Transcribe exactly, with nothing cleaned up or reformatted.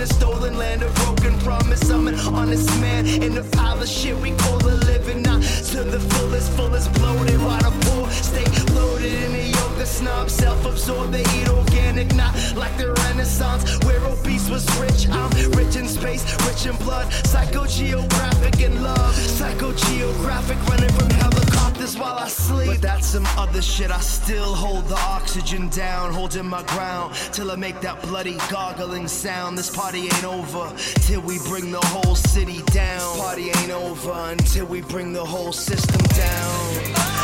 a stolen land, a broken promise. I'm an honest man in a pile of shit we call a living. Not to the fullest, fullest bloated. While the poor stay loaded in a yoga snob, self-absorbed, they eat organic. Not like the Renaissance where obese was rich. I'm rich in space, rich in blood, psychogeographic in love, psychogeographic running from helicopters while I sleep. But that's some other shit. I still hold the oxygen down, holding my ground till I make that bloody gargling sound. This party ain't over till we bring the whole city down. Party ain't over until we bring the whole system down.